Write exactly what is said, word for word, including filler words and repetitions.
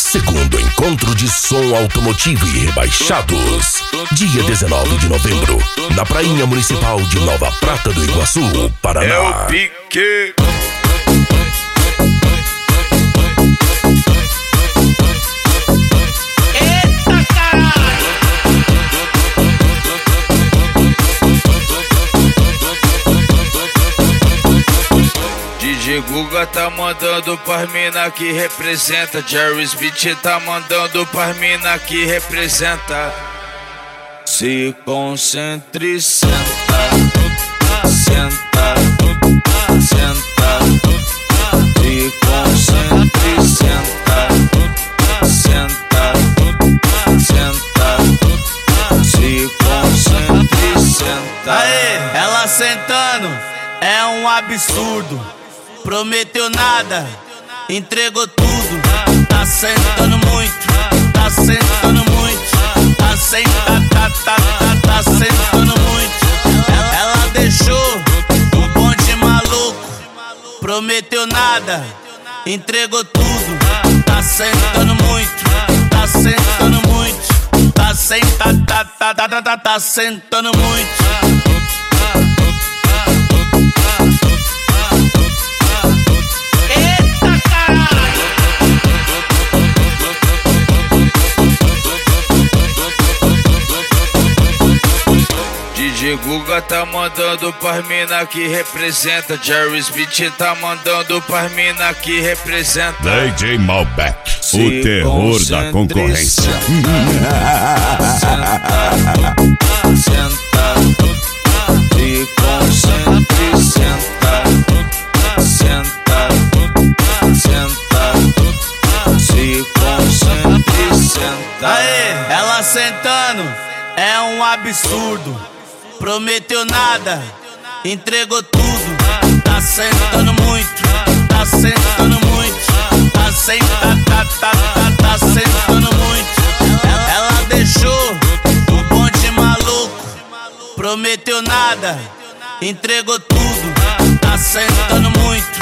Segundo encontro de som automotivo e rebaixados. Dia dezenove de novembro, na Prainha Municipal de Nova Prata do Iguaçu, Paraná. É o pique. D J Guga tá mandando pras mina que representa. Jerry Smith tá mandando pras mina que representa. Se concentre e senta, senta, senta. Se concentre e senta, senta, senta. Se concentre e senta. Aê, ela sentando é um absurdo. Prometeu nada, entregou tudo. Tá sentando muito, tá sentando muito. Tá sentando, tá, tá, tá, tá sentando muito. Ela, ela deixou o bonde maluco. Prometeu nada, entregou tudo. Tá sentando muito, tá sentando muito. Tá sentando, tá, tá, tá, tá, tá, tá sentando muito. D J Guga tá mandando pras mina que representa. Jerry Smith tá mandando pras mina que representa. D J Malbec, o terror da concorrência. Senta, senta, se concentre, senta, senta, senta, se concentre, senta. Aê, ela sentando é um absurdo. Prometeu nada, entregou tudo. Tá sentando muito, tá sentando muito. Tá sentando, tá, tá, tá, tá sentando muito. Ela, ela deixou o bonde maluco. Prometeu nada, entregou tudo. Tá sentando muito,